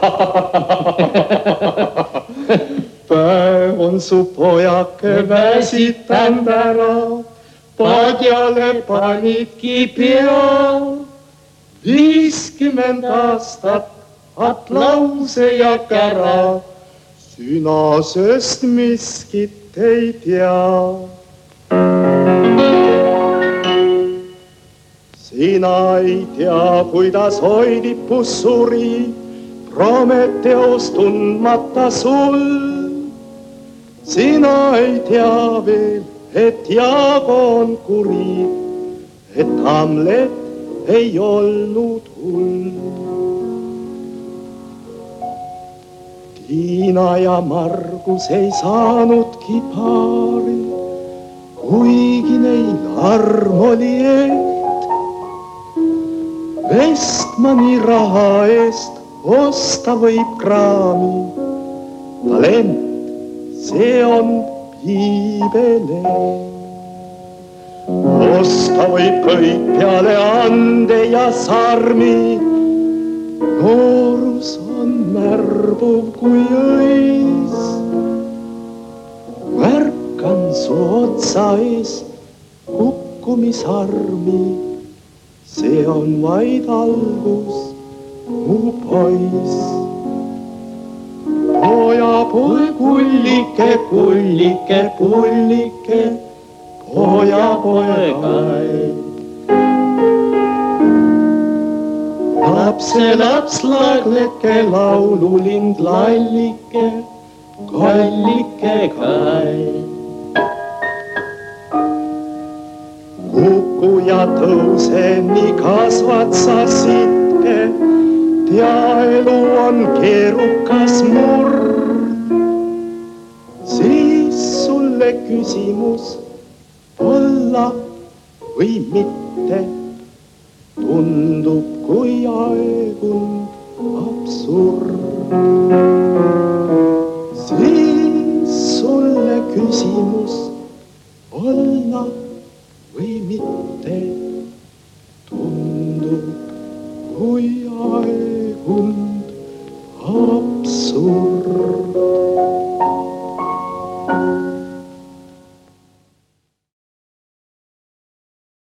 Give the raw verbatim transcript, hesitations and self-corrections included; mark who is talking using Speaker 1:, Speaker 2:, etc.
Speaker 1: Päev on su pojake väsitanud ära, padjale panidki pea. Viiskümmend aastat atlause ja kära, sina sest miskit ei tea. Sina ei tea, kuidas Oidipus suri, Prometeos tundmata sul. Sina ei tea veel, et Jaago on kuri, et Hamlet ei olnud hull. Tiina ja Margus ei saanudki paari, kuigi neil arm oli eht. Vestmani raha eest osta võib kraami, talent, see on piibeleht. Osta võib kõik peale ande ja sarmi, noorus on märbuv kui õis. Märkan su otsa ees kukkumisarmi, see on vaid algus, mu poiss. Poja poe kullike, kullike, pullike, poja poegai. Lapse laps lagleke, laululind lallike, kallike kai. Kuku ja tõuse, nii kasvad sa sitke, tea elu on keerukas murd. Siis sulle küsimus olla või mitte tundub kui aegund absurd. Siis sulle küsimus olla või mitte tundub kui aegund absurd.